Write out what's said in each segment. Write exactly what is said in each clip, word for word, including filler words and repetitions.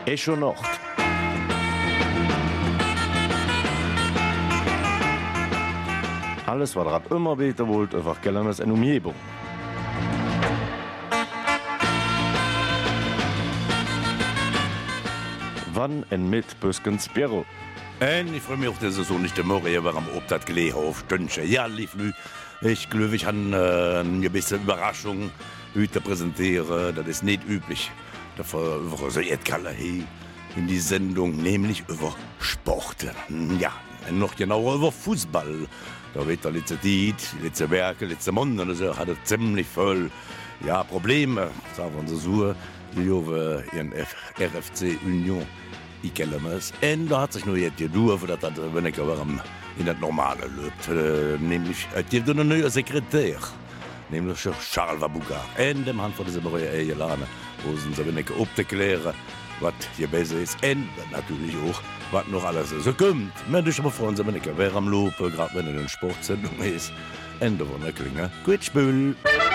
Echo Nord. Alles, was ihr immer beten wollt, einfach Kellernes en Umgebung. Wann en mit Büskens Büro? Und ich freue mich auch, dass es so nicht der Morgen aber am Obdach gelegen auf Stündchen. Ja, lief Lü. Ich glaube, ich habe äh, eine gewisse Überraschung heute präsentieren. Das ist nicht üblich. Dafür über so etwas in die Sendung, nämlich über Sport. Ja, und noch genauer über Fußball. Da wird der letzte Zeit, letzte Werke, letzte Monate, also hat er ziemlich voll ja, Probleme, sagen wir so, die über ihren R F C Union i Kellermes. Und da hat sich nur jetzt gedurft, dass das, wenn ich aber in das Normale lebt. Äh, nämlich, es gibt einen neuen Sekretär, nämlich Charles Wabuga. Und dem Hand von dieser neuen Ehelane, wo sie sich wenn ich abklären, was hier besser ist. Und natürlich auch, was noch alles so kommt. Menschen aber freuen sich, wenn ich wer am Lopen, gerade wenn es eine Sportsendung ist. Ende von der Klinge. Gut Spiel.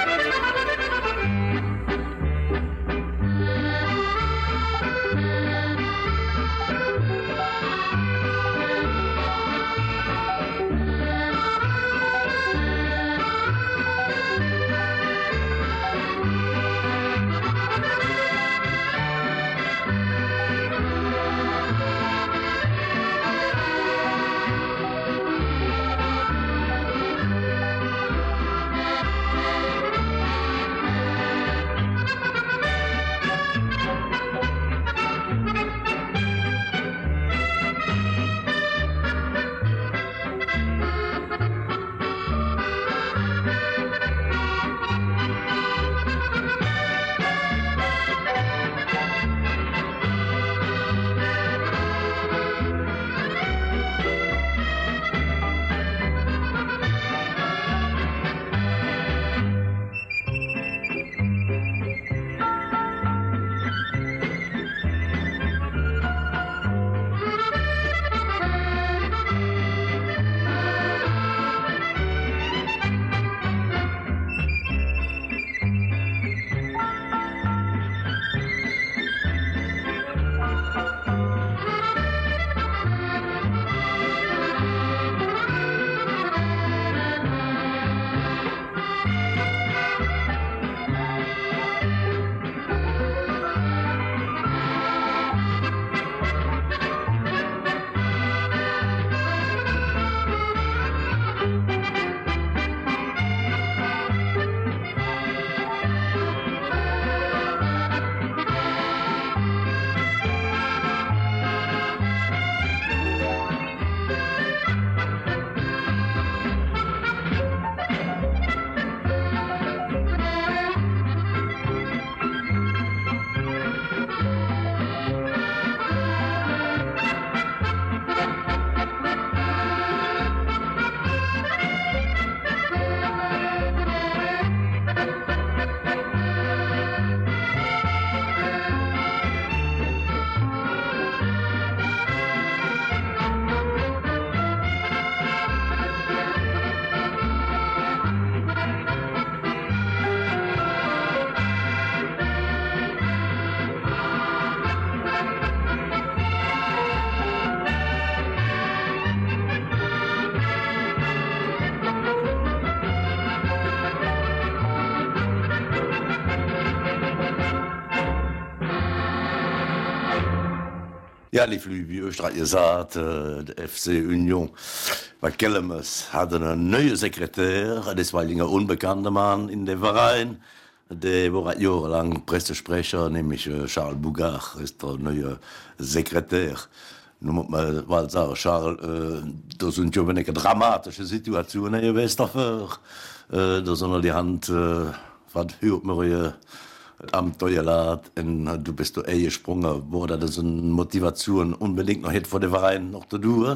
Ja, lief wie Österreich gesagt, äh, der F C Union bei Kellermes hat einen neuen Sekretär, das war ein unbekannter Mann in dem Verein. Der war jahrelang Pressesprecher, nämlich äh, Charles Bougard ist der neue Sekretär. Nun muss man mal sagen, Charles, äh, das sind ja eine dramatische Situationen, ihr wisst dafür. Äh, da sind die Hand, äh, was hört man hier? Abenteuerlad, und du bist da eingesprungen, wo das eine Motivation unbedingt noch hätte vor dem Verein noch zu tun?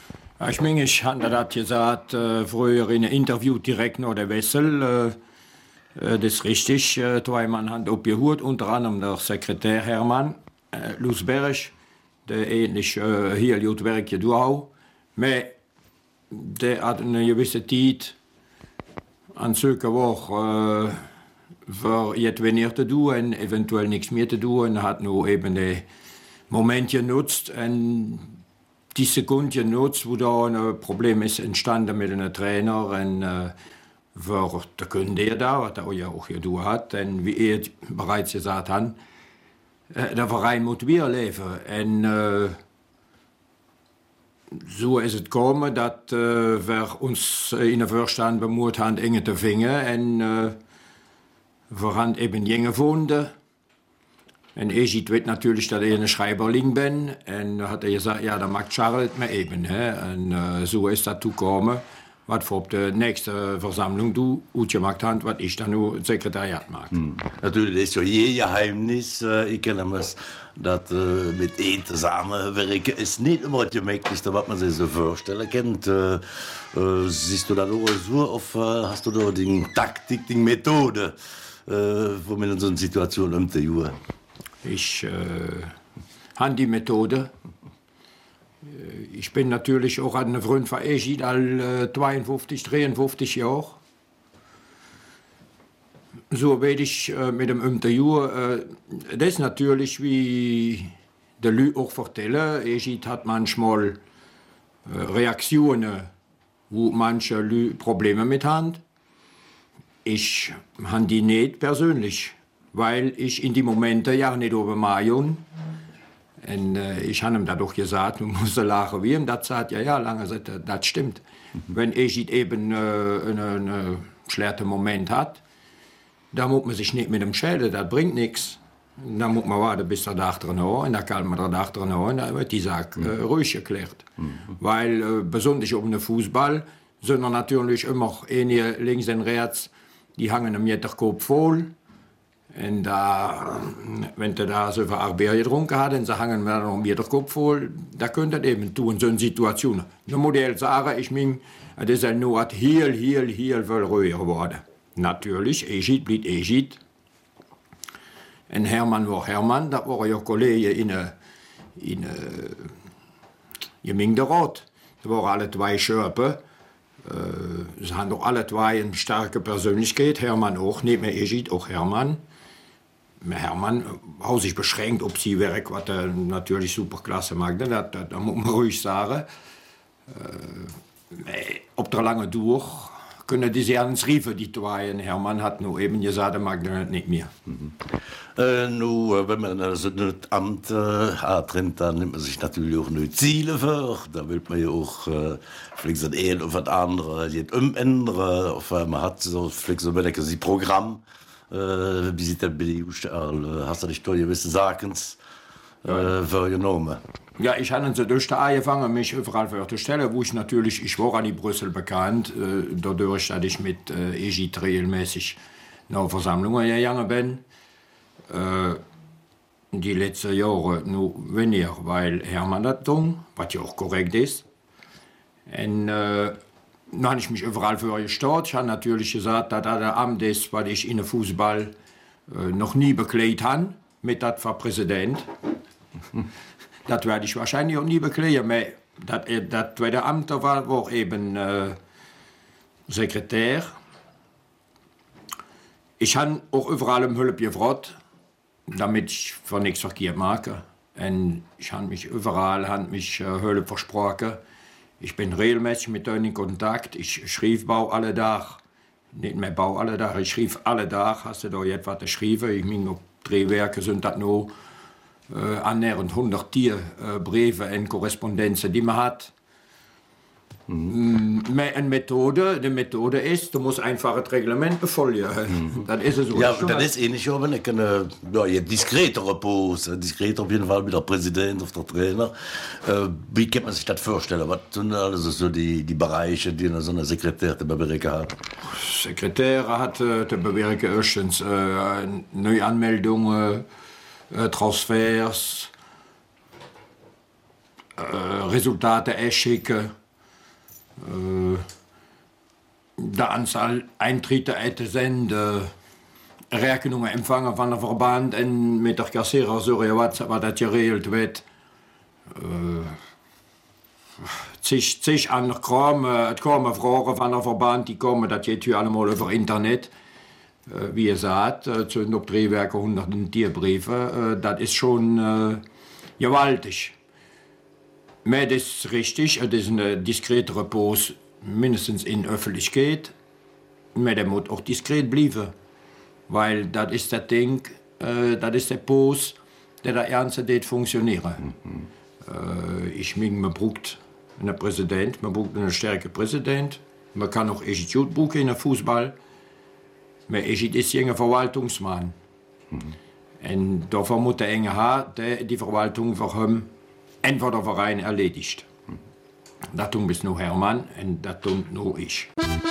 Ich meine, ich habe das gesagt, äh, früher in einem Interview direkt nach der Wessel. Äh, äh, das ist richtig, äh, zwei Mann haben abgehört, unter anderem der Sekretär Hermann äh, Lusberg, der ähnlich äh, hier das Werk ja auch. Aber der hat eine gewisse Zeit, an circa Woche, äh, für jetzt weniger zu tun, eventuell nichts mehr zu tun, hat nur eben die Moment genutzt und die Sekunde genutzt, wo da ein Problem ist entstanden mit einem Trainer und äh, war der Kunde da, was er ja auch getan hat, und wie er bereits gesagt hat, äh, der Verein muss wieder leben. Und äh, so ist es gekommen, dass äh, wir uns in der Vorstand bemüht haben, enge zu finden. Und äh, wir haben eben jene gefunden. Und ich weiß natürlich, dass ich ein Schreiberling bin. Und dann hat er gesagt, ja, da mag Charles mir eben. He? Und äh, so ist das gekommen, was für die nächste Versammlung du ausgemacht hast, was ich dann nur Sekretariat mag. Hm. Natürlich ist ja je Geheimnis. Äh, ich kenne es, dass äh, mit einem zusammenwerken ist nicht immer das Möglichste, was man sich so vorstellen kennt. Äh, äh, siehst du da auch so, auf, äh, hast du da die Taktik, die Methode, äh, wo man in so einer Situation umzugehen? Ich äh, habe die Methode. Ich bin natürlich auch ein Freund von Egid, all äh, zweiundfünfzig, dreiundfünfzig Jahre. So werde ich äh, mit dem Interview. Äh, das ist natürlich, wie der Lü auch vertellen. Egid hat manchmal äh, Reaktionen, wo manche Lü Probleme mit haben. Ich habe die nicht persönlich, weil ich in die Momente ja nicht oben mache. Und äh, ich habe ihm dadurch gesagt, man muss lachen wie ihm. Das sagt, ja, ja, lange sagt er, das stimmt. Mhm. Wenn Egid eben äh, einen, einen schlechten Moment hat, dann muss man sich nicht mit ihm schäden, das bringt nichts. Dann muss man warten, bis der Tag drin ist, und dann kann man den Tag drin haben, und dann wird die Sache äh, ruhig erklärt. Mhm. Weil, äh, besonders um den Fußball, sind er natürlich immer einige links und rechts, die hangen am Jetterkopf voll. Und da, wenn du da so viel Arbeit getrunken hast, und sie hangen mir noch wieder den Kopf voll, da könnt ihr eben tun, in so einer Situation. Dann muss ich sagen, ich meine, das ist nur hier, hier, hier will ruhiger geworden. Natürlich, Egid blieb Egid. Und Hermann war Hermann, das war ja Kollege in der in Gemeinderat. Da waren alle zwei Schöpen. Äh, sie haben doch alle zwei eine starke Persönlichkeit. Hermann auch, nicht mehr Egid, auch Hermann. Hermann hat sich beschränkt auf sein Werk, was er natürlich superklasse macht. Das, das, das muss man ruhig sagen. Äh, ob der lange durch können die sich ans Riefen, die zwei. Hermann hat nur eben gesagt, er mag das nicht mehr. Mhm. Äh, nu, wenn man also ein Amt äh, hat, dann nimmt man sich natürlich auch neue Ziele vor. Da will man ja auch äh, vielleicht so ein oder was anderes umändern. Auf man hat so vielleicht so ein Programm. Äh, wie sieht das bei dir aus? Hast du dich da gewisse Sachen äh, vorgenommen? Ja, ich habe so durch die angefangen, mich überall vorzustellen, wo ich natürlich, ich war an die Brüssel bekannt, äh, dadurch, dass ich mit äh, Egid regelmäßig nach Versammlungen gegangen bin. Äh, die letzten Jahre nur weniger, weil Hermann das tun, was ja auch korrekt ist. Und äh, dann habe ich mich überall für gestartet. Ich habe natürlich gesagt, dass das der Amt ist, was ich in den Fußball äh, noch nie bekleidet habe, mit das für Präsident. Das werde ich wahrscheinlich auch nie bekleiden, aber das, das zweite Amt war, war eben äh, Sekretär. Ich habe auch überall um Hilfe gefragt, damit ich für nichts verkehrt mache. Und ich habe mich überall habe mich, äh, Hilfe versprochen. Ich bin regelmäßig mit denen in Kontakt. Ich schrieb Bau alle Tag. Nicht mehr Bau alle Tag, ich schrieb alle Tag. Hast du da jetzt was geschrieben? Ich meine, noch Drehwerke sind das noch äh, annähernd hundert Tier, äh, Briefe und Korrespondenzen, die man hat. Mhm. Eine Methode, die Methode ist, du musst einfach das Reglement befolgen. Mhm. Das ist es so. Ja, das ist ähnlich, aber nicht eine ja, diskretere Pose, diskreter auf jeden Fall mit der Präsident oder der Trainer. Äh, wie kann man sich das vorstellen? Was sind also so die, die Bereiche, die so eine Sekretär zu bewirken hat? Sekretär hat äh, zu bewirken erstens äh, Neuanmeldungen, äh, Transfers, äh, Resultate einschicken. Äh, der Anzahl Eintritte zu senden, Rechnungen empfangen von der Verband und mit der Kassierer so was, was das geregelt wird. Äh, zig, zig andere Kram, es kommen Fragen von der Verband, die kommen, das geht hier allemal über Internet. Äh, wie gesagt, äh, zu den Drehwerken hunderten Tierbriefe, äh, das ist schon äh, gewaltig. Aber das ist richtig, das ist ein diskreter Post, mindestens in Öffentlichkeit. Aber der muss auch diskret bleiben. Weil das ist das Ding, äh, das ist der Post, der da ernst geht funktionieren. Mhm. Äh, ich meine, man braucht einen Präsident, man braucht einen starken Präsident. Man kann auch echt gut brauchen in den Fußball. Aber ich ist ein Verwaltungsmann. Mhm. Und dafür muss der enge haben, der die Verwaltung für ihn entweder Verein erledigt. Mhm. Das tun bis nur Hermann und das tun nur ich.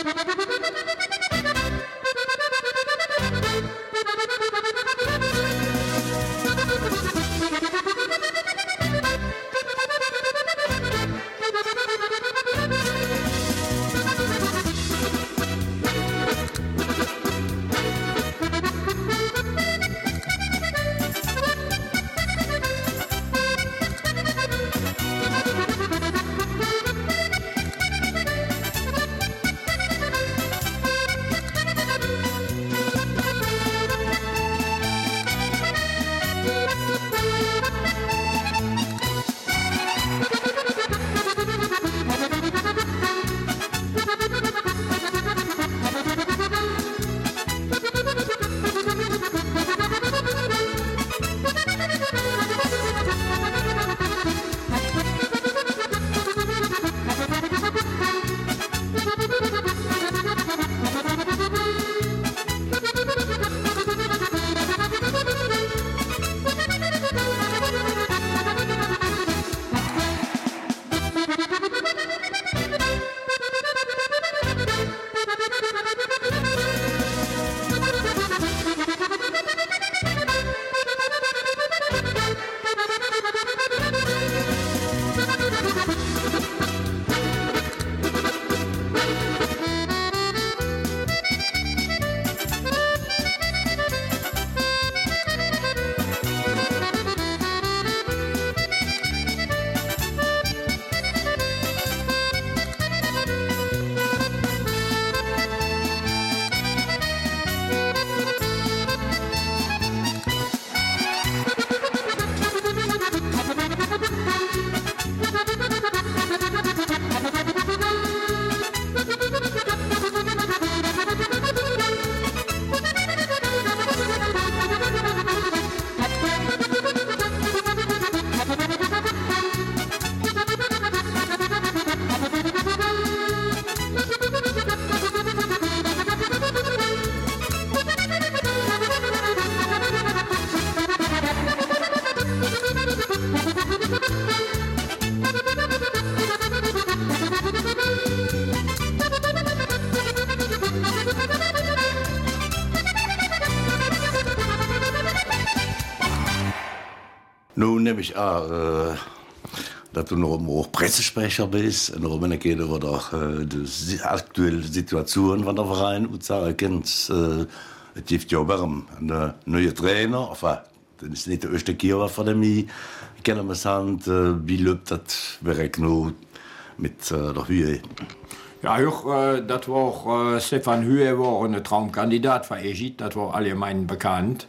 Nun nehme ich an, äh, dass du noch auch Pressesprecher bist, und noch eine Kette, wo doch äh, die aktuelle Situation von der Verein Uzara kennt. Äh, es gibt ja auch einen neuen Trainer, enfin, das ist nicht der erste Kiewer von der Mie. Ich kenne mich an, äh, wie läuft das Werk noch mit äh, der Höhe? Ja, auch, äh, das war auch, äh, Stefan Höhe war ein Traumkandidat für Egypt, das war allgemein bekannt.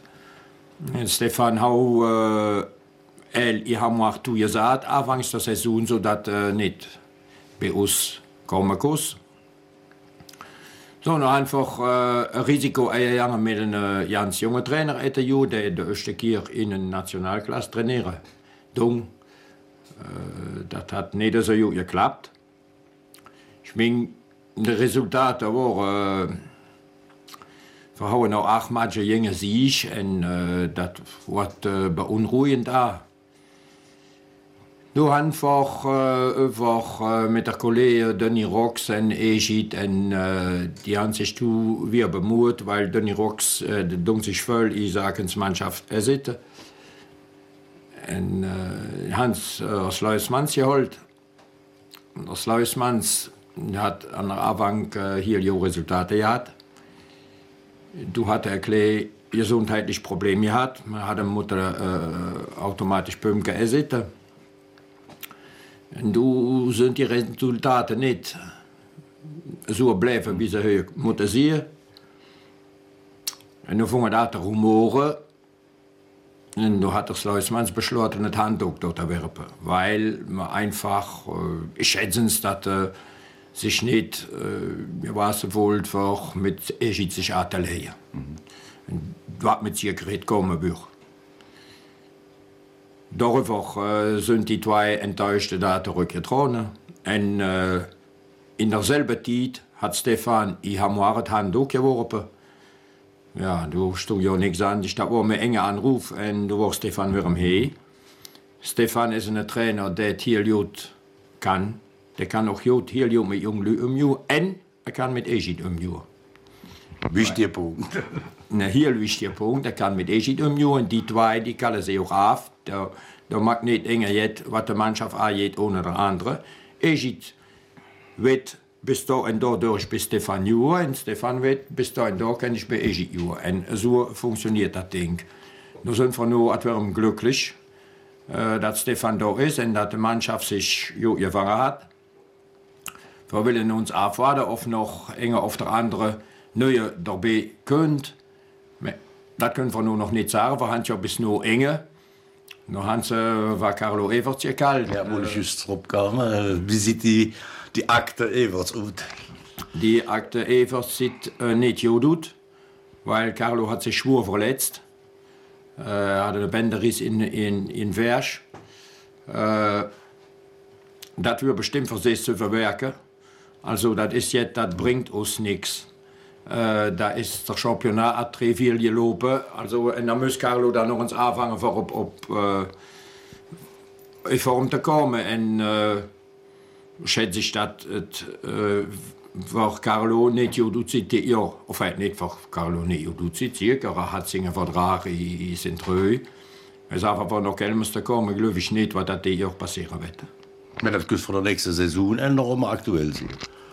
Und Stefan Hau, äh, ich habe auch gesagt, anfangs der Saison, so dass äh, nicht bei uns kommen kann. Sondern einfach äh, ein Risiko eingegangen mit einem ganz jungen Trainer, der die erste Keer in einer Nationalklasse trainieren. Dann, äh, das hat nicht so gut geklappt. Ich meine, die Resultate waren, äh, wir haben noch acht Matches gegen Sieg und äh, das wird äh, beunruhigend da. Du einfach, äh, einfach äh, mit der Kollege Danny Rocks und Egid und äh, die haben sich wieder bemüht, weil Danny Rocks, äh, der dumm sich voll Isakens Mannschaft ersitzen. Und äh, Hans äh, Sluismans geholt. Und der Sluismans hat an der Anfang äh, hier die Resultate gehabt. Du hatte erklärt, gesundheitliche Probleme gehabt. Man hat die Mutter äh, automatisch Pümke ersitzen. Und du sind die Resultate nicht so bleiben, wie sie hier müssen sein. Und dann fangen wir an zu rumoren. Und da hat das Leusmanns beschlossen, nicht Handtuch dort zu werfen, weil man einfach, äh, ich schätze es, dass äh, sich nicht, äh, was wollt, mit Egid sich atelieren. Mhm. Was mit sich gerät kommen wird. Darüber äh, sind die zwei enttäuschten da zurückgetreten. Und äh, in derselben Zeit hat Stefan ich habe die Handtuch geworfen. Ja, du stod ja nichts an. Das war mir enge Anruf und du war Stefan wieder am He. Stefan ist ein Trainer, der hier gut kann. Der kann auch gut hier mit jungen Leuten umgehen und er kann mit Egid umgehen. Wichtiger Punkt. Ein heel wichtiger Punkt. Er kann mit Egid umgehen und die zwei, die kallen sich auch auf. Da, da mag nicht enger jetzt, was die Mannschaft angeht, ohne der andere. Egid wird bis da und da durch bis Stefan Juhr und Stefan wird bis da und da kann ich bei Egid Juhr. Und so funktioniert das Ding. Nun sind wir nur etwas glücklich, äh, dass Stefan da ist und dass die Mannschaft sich gefangen hat. Wir wollen uns abwarten, ob noch enger auf der andere neue dabei könnt. Das können wir nur noch nicht sagen. Wir haben ja bis nur enge. Noch haben sie, war Carlo Everts hier kalt. Ja, wo ich just drauf kam. Wie sieht die, die Akte Everts aus? Die Akte Everts sieht äh, nicht gut aus, weil Carlo hat sich schwer verletzt. Er äh, hatte einen Bänderriss in, in, in Wersch. Äh, das wird bestimmt für sich zu verwerken. Also das ist jetzt, das bringt uns nichts. Äh, da ist der Championat hat drei, vier gelaufen. Also, und dann muss Carlo dann noch eens anfangen, für op, op, äh, in Form zu kommen. Und äh, schätze ich, dass äh, für Carlo nicht gut sieht, ja, enfin, nicht für Carlo nicht gut sieht, er hat seinen Vertrag in Saint-Treux. Es einfach noch Kelmers zu kommen, glaube ich nicht, was das hier passieren wird. Maar dat kunt voor de nächste Saison en nog maar aktuell zijn.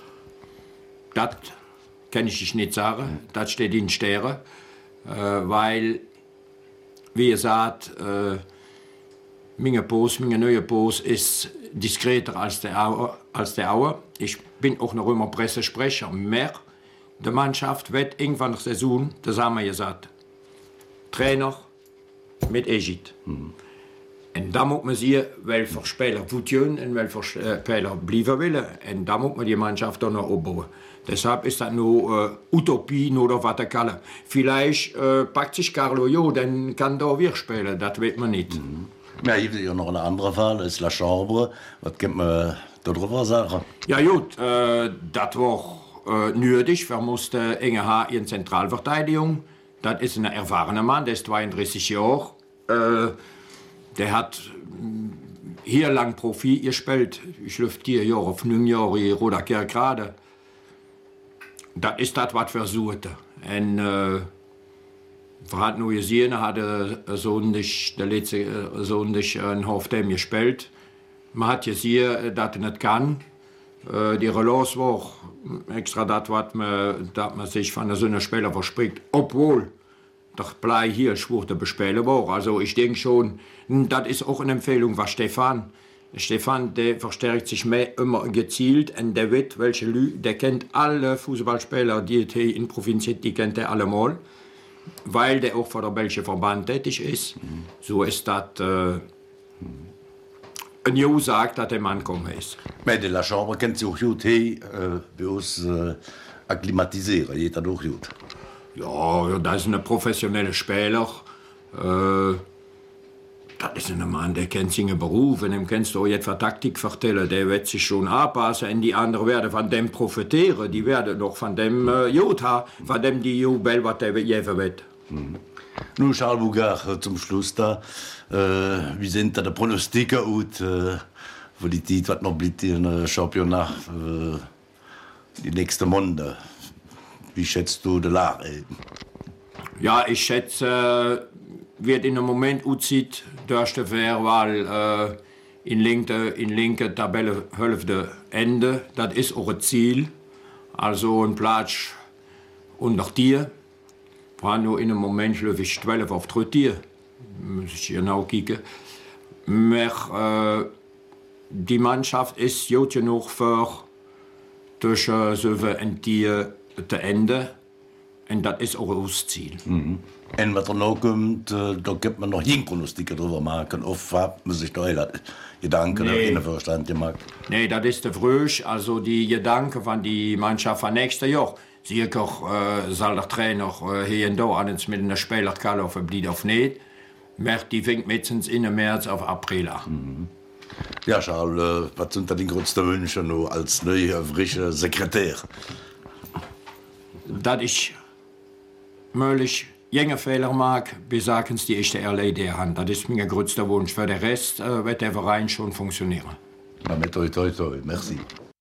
Das kann ich nicht sagen. Das steht in Sternen. Äh, weil, wie gesagt, äh, meine Post, meine neue Post ist diskreter als der Auer. Als der Auer. Ich bin auch noch immer Pressesprecher. Mehr die Mannschaft wird irgendwann in der Saison, das haben wir gesagt, Trainer mit Egid. Mhm. En dan moet men zien welke Spieler voeten en welke Spieler blijven willen. En dan moet man die Mannschaft dan noch opbouwen. Deshalb ist das nur äh, Utopie oder was er kann. Vielleicht äh, packt sich Carlo Jo, dann kann er wieder spielen, das weiß man nicht. Mhm. Ja, hier ist ja noch ein anderer Fall, das ist La Chambre. Was kann man darüber sagen? Ja gut, äh, das war äh, nötig. Wir mussten enge Haar in Zentralverteidigung. Das ist ein erfahrener Mann, der ist zweiunddreißig Jahre. Äh, Der hat hier lang Profi gespielt. Ich läuft vier Jahre, fünf Jahre in Roda Kerkrade. Das ist das, was wir suchten. Und äh, wir hatten nur gesehen, er hatte so nicht, der letzte Sohn nicht ein Hofdem gespielt. Man hat gesehen, dass er nicht kann. Äh, die Relance war extra das, was man, man sich von so einem Spieler verspricht. Obwohl der Blei hier schwur zu bespielen war. Also ich denke schon, das ist auch eine Empfehlung von Stefan. Stefan, der verstärkt sich mehr immer gezielt und der wird, welche Lü, der kennt alle Fußballspieler, die hier in Provinz sind, die kennt er allemal, weil der auch für der belgischen Verband tätig ist. Mhm. So ist das äh, ein Jo sagt, dass der Mann kommen ist. Maar de La Chambre kennt sich auch gut hier äh, bei uns äh, akklimatisieren, geht das auch gut. Ja, das ist ein professioneller Spieler. Äh, das ist ein Mann, der kennt seinen Beruf. Und dem kannst du auch jetzt Taktik vertellen. Der wird sich schon anpassen. Und die anderen werden von dem profitieren. Die werden noch von dem äh, gut haben, von dem die Jubel, was der geben wird. Mhm. Nun, Charles Bougard, zum Schluss da. Äh, wie sind da die Pronostiken aus äh, für die Zeit, was noch bleibt im Championat, äh, die nächsten Monate? Wie schätzt du die Lage? Ja, ich schätze, wie es im Moment aussieht, durch die Verwahl äh, in linke, in linke Tabellenhälfte Ende. Das ist auch ein Ziel. Also ein Platz unter dir. Wir haben nur in einem Moment, glaube ich, zwölf auf drei. Muss ich genau kicken. Aber äh, die Mannschaft ist gut genug für zwischen sieben und die zu Ende. Und das ist auch das Ziel. Mhm. Und was noch kommt, äh, da gibt man noch jeden Pronostiker drüber machen. Oft hat man sich da Gedanken Nee. in der Verstand gemacht. Nee, das ist der Frösch. Also die Gedanken von die Mannschaft von nächsten Jahr. Sicher äh, soll der Trainer äh, hier und da an mit einer Spieler kaufen, blieb auf nicht. Merkt die fängt meistens in März auf April an. Mhm. Ja, Charles, äh, was sind da die größten Wünsche noch als neuer, frischer Sekretär? Das ist möglich. Jenge Fehler mag, besagen die erste L E D-Hand. Das ist mein größter Wunsch. Für den Rest äh, wird der Verein schon funktionieren. Na, mit toi, toi, toi. Merci.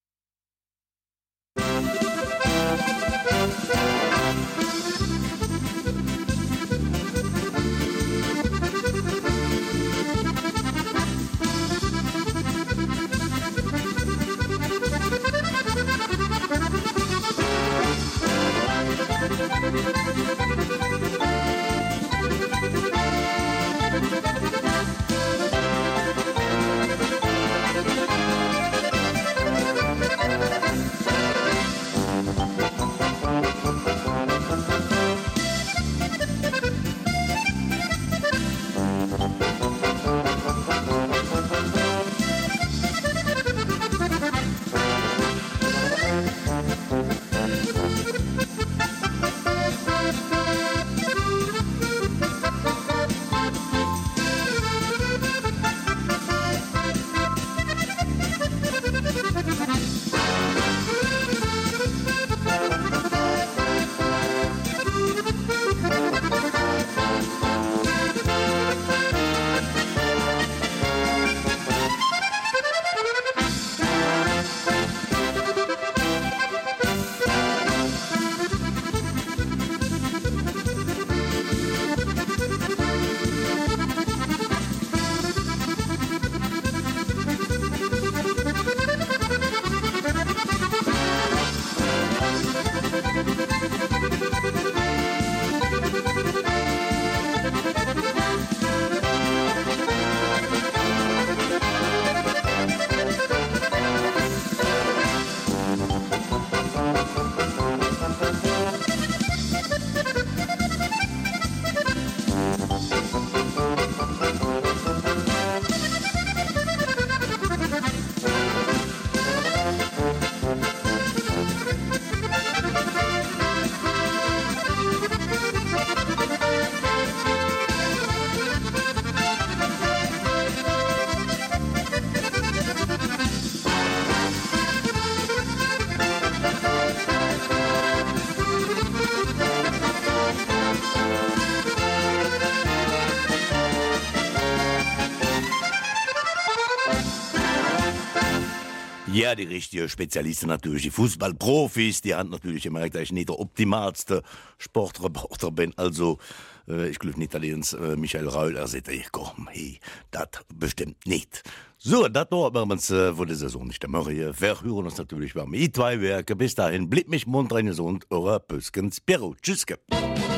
Ja, die richtigen Spezialisten natürlich, die Fußballprofis, die haben natürlich gemerkt, dass ich nicht der optimalste Sportreporter bin. Also, äh, ich glaube nicht, dass uns äh, Michael Reul sagt, ich komm, hey, das bestimmt nicht. So, das war aber uns äh, für die Saison nicht mehr. Wir hören uns natürlich beim I zwei Werke. Bis dahin, blieb mich munter und eure Pöskens Piero. Tschüss.